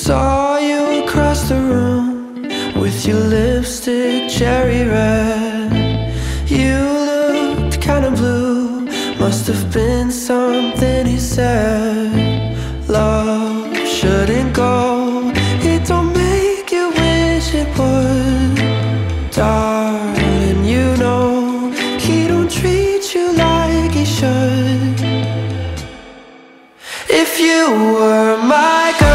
Saw you across the room with your lipstick cherry red. You looked kinda blue, must have been something he said. Love shouldn't go, it don't make you wish it would. Darling, you know he don't treat you like he should. If you were my girl,